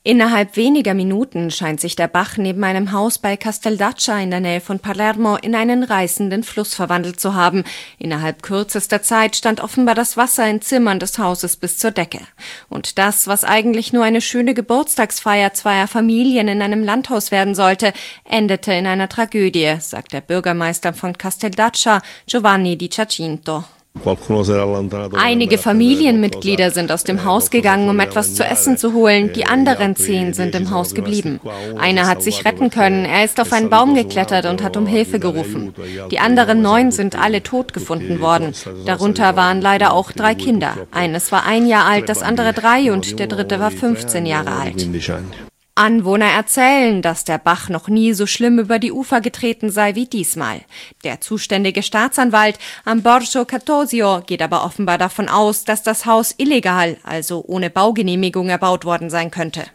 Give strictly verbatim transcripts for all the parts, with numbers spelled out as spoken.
Innerhalb weniger Minuten scheint sich der Bach neben einem Haus bei Casteldaccia in der Nähe von Palermo in einen reißenden Fluss verwandelt zu haben. Innerhalb kürzester Zeit stand offenbar das Wasser in Zimmern des Hauses bis zur Decke. Und das, was eigentlich nur eine schöne Geburtstagsfeier zweier Familien in einem Landhaus werden sollte, endete in einer Tragödie, sagt der Bürgermeister von Casteldaccia, Giovanni Di Giacinto. Einige Familienmitglieder sind aus dem Haus gegangen, um etwas zu essen zu holen. Die anderen zehn sind im Haus geblieben. Einer hat sich retten können. Er ist auf einen Baum geklettert und hat um Hilfe gerufen. Die anderen neun sind alle tot gefunden worden. Darunter waren leider auch drei Kinder. Eines war ein Jahr alt, das andere drei und der dritte war fünfzehn Jahre alt. Anwohner erzählen, dass der Bach noch nie so schlimm über die Ufer getreten sei wie diesmal. Der zuständige Staatsanwalt Ambrogio Catosio geht aber offenbar davon aus, dass das Haus illegal, also ohne Baugenehmigung, erbaut worden sein könnte.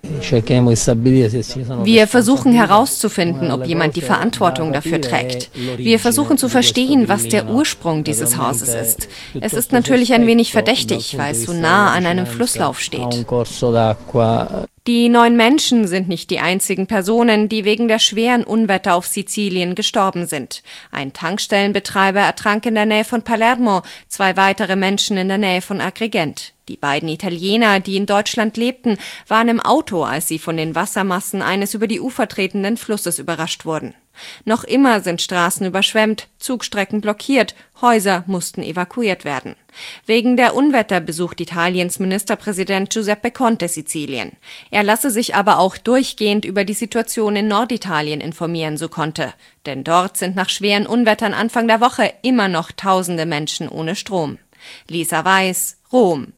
Wir versuchen herauszufinden, ob jemand die Verantwortung dafür trägt. Wir versuchen zu verstehen, was der Ursprung dieses Hauses ist. Es ist natürlich ein wenig verdächtig, weil es so nah an einem Flusslauf steht. Die neun Menschen sind nicht die einzigen Personen, die wegen der schweren Unwetter auf Sizilien gestorben sind. Ein Tankstellenbetreiber ertrank in der Nähe von Palermo, zwei weitere Menschen in der Nähe von Agrigent. Die beiden Italiener, die in Deutschland lebten, waren im Auto, als sie von den Wassermassen eines über die Ufer tretenden Flusses überrascht wurden. Noch immer sind Straßen überschwemmt, Zugstrecken blockiert, Häuser mussten evakuiert werden. Wegen der Unwetter besucht Italiens Ministerpräsident Giuseppe Conte Sizilien. Er lasse sich aber auch durchgehend über die Situation in Norditalien informieren, so Conte. Denn dort sind nach schweren Unwettern Anfang der Woche immer noch tausende Menschen ohne Strom. Lisa Weiß, Rom.